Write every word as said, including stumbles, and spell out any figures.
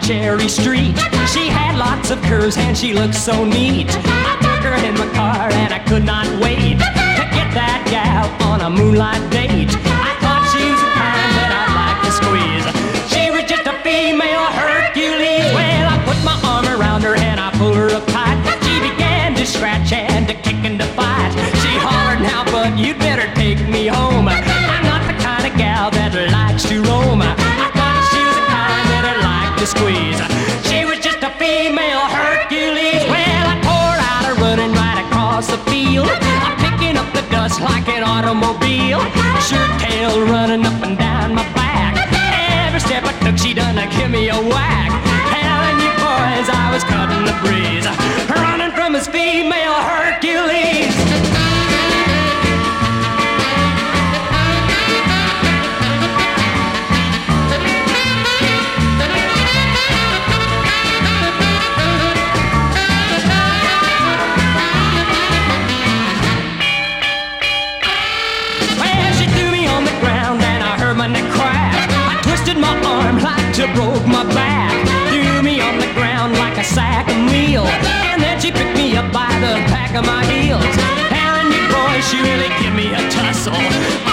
Cherry Street. She had lots of curves and she looked so neat. I took her in my car and I could not wait to get that gal on a moonlight date. I thought she was the kind that I'd like to squeeze. She was just a female Hercules. Well, I put my arm around her and I pulled her up tight. She began to scratch and to kick and to fight. She hollered, now bud, you'd better take me home. I'm not the kind of gal that likes to roam. I thought she was the kind that I'd like to squeeze. She was just a female Hercules. Well, I tore out her running right across the field. I'm picking up the dust like an automobile. Shirt tail running up and down my back. Every step I took, she done to give me a whack. Telling you boys I was cutting the breeze, running from his female Hercules. My arm like to broke my back, threw me on the ground like a sack of meal, and then she picked me up by the back of my heels. Telling me, boy, she really give me a tussle.